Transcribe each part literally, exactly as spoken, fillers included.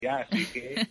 ya, así que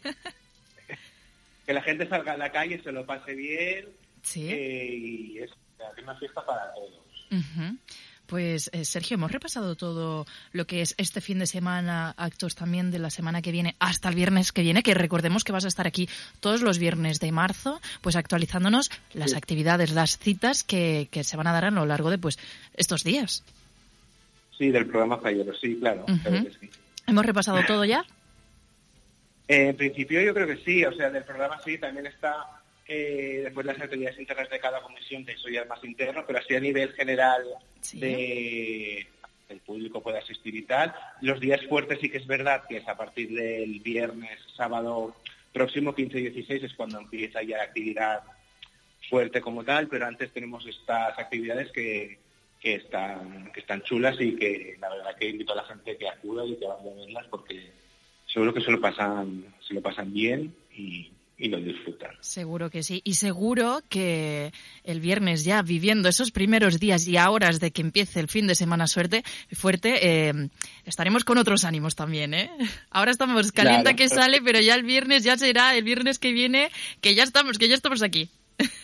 que la gente salga a la calle, se lo pase bien, ¿sí? eh, y es una fiesta para todos. Uh-huh. Pues eh, Sergio, hemos repasado todo lo que es este fin de semana, actos también de la semana que viene hasta el viernes que viene, que recordemos que vas a estar aquí todos los viernes de marzo, pues actualizándonos las sí. actividades, las citas que, que se van a dar a lo largo de pues estos días. Sí, del programa Fallero, sí, claro. Uh-huh. Claro que sí. ¿Hemos repasado todo ya? Eh, en principio yo creo que sí, o sea, del programa sí, también está eh, después las actividades internas de cada comisión, que eso ya es más interno, pero así a nivel general sí. de el público puede asistir y tal. Los días fuertes sí que es verdad que es a partir del viernes, sábado próximo, quince y dieciséis, es cuando empieza ya la actividad fuerte como tal, pero antes tenemos estas actividades que, que, están, que están chulas y que la verdad que invito a la gente que acuda y que vaya a verlas porque seguro que se lo pasan, se lo pasan bien y, y lo disfrutan. Seguro que sí. Y seguro que el viernes ya viviendo esos primeros días y horas de que empiece el fin de semana suerte, fuerte, eh, estaremos con otros ánimos también, ¿eh? Ahora estamos calienta claro, que sale, pero ya el viernes ya será el viernes que viene que ya estamos, que ya estamos aquí.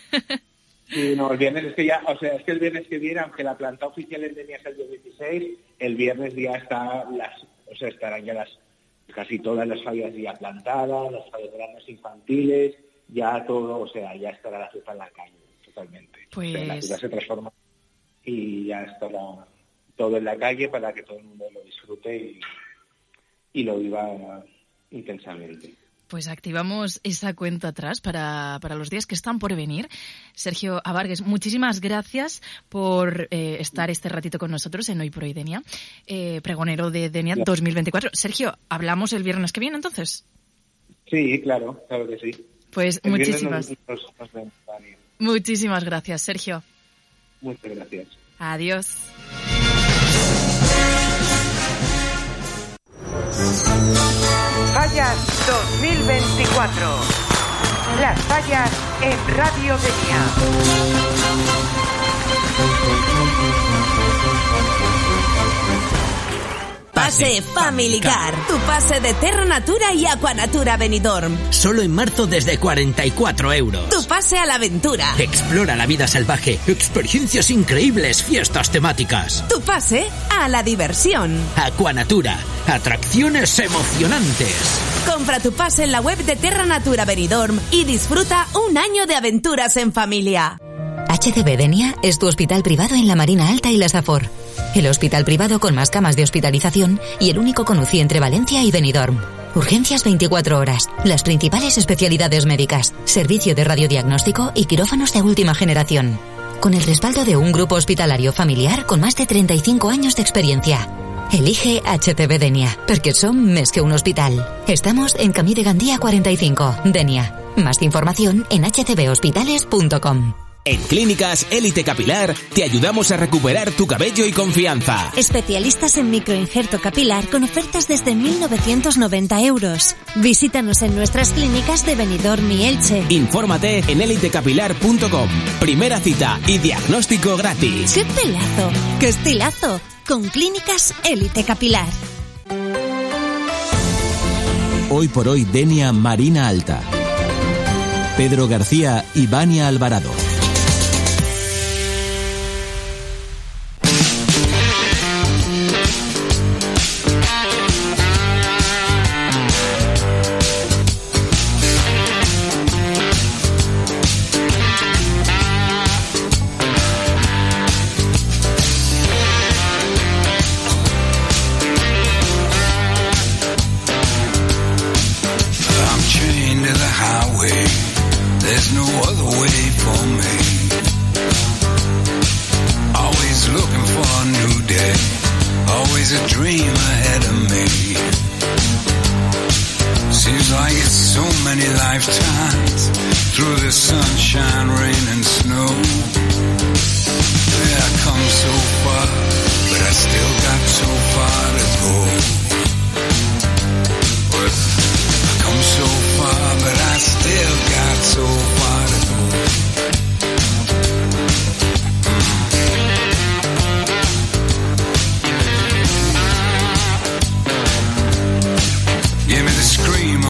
Sí, no, el viernes es que ya, o sea, es que el viernes que viene, aunque la planta oficial en Denia es el día dieciséis, el viernes ya está las, o sea, estarán ya las casi todas las fallas ya plantadas, las fallas grandes infantiles, ya todo, o sea, ya estará la fiesta en la calle, totalmente. Pues... O sea, la ciudad se transforma y ya estará todo en la calle para que todo el mundo lo disfrute y, y lo viva intensamente. Pues activamos esa cuenta atrás para, para los días que están por venir. Sergio Abargues, muchísimas gracias por eh, estar este ratito con nosotros en Hoy por Hoy Denia, eh, pregonero de Denia claro. dos mil veinticuatro. Sergio, ¿hablamos el viernes que viene entonces? Sí, claro, claro que sí. Pues el muchísimas, nos, nos, nos vemos, muchísimas gracias, Sergio. Muchas gracias. Adiós. Fallas dos mil veinticuatro. Las fallas en Radio Denia. Pase Family Car, tu pase de Terra Natura y Aquanatura Benidorm. Solo en marzo desde cuarenta y cuatro euros. Tu pase a la aventura. Explora la vida salvaje, experiencias increíbles, fiestas temáticas. Tu pase a la diversión. Aquanatura, atracciones emocionantes. Compra tu pase en la web de Terra Natura Benidorm y disfruta un año de aventuras en familia. H C B Denia es tu hospital privado en la Marina Alta y la Safor. El hospital privado con más camas de hospitalización y el único con U C I entre Valencia y Benidorm. Urgencias veinticuatro horas, las principales especialidades médicas, servicio de radiodiagnóstico y quirófanos de última generación. Con el respaldo de un grupo hospitalario familiar con más de treinta y cinco años de experiencia. Elige H C B Denia, porque son más que un hospital. Estamos en Camí de Gandía cuarenta y cinco, Denia. Más información en h c b hospitales punto com. En Clínicas Élite Capilar te ayudamos a recuperar tu cabello y confianza. Especialistas en microinjerto capilar con ofertas desde mil novecientos noventa euros. Visítanos en nuestras clínicas de Benidorm y Elche. Infórmate en élite capilar punto com. Primera cita y diagnóstico gratis. ¡Qué pelazo! ¡Qué estilazo! Con Clínicas Élite Capilar. Hoy por hoy Denia Marina Alta. Pedro García y Vania Alvarado. But I still got so far to go.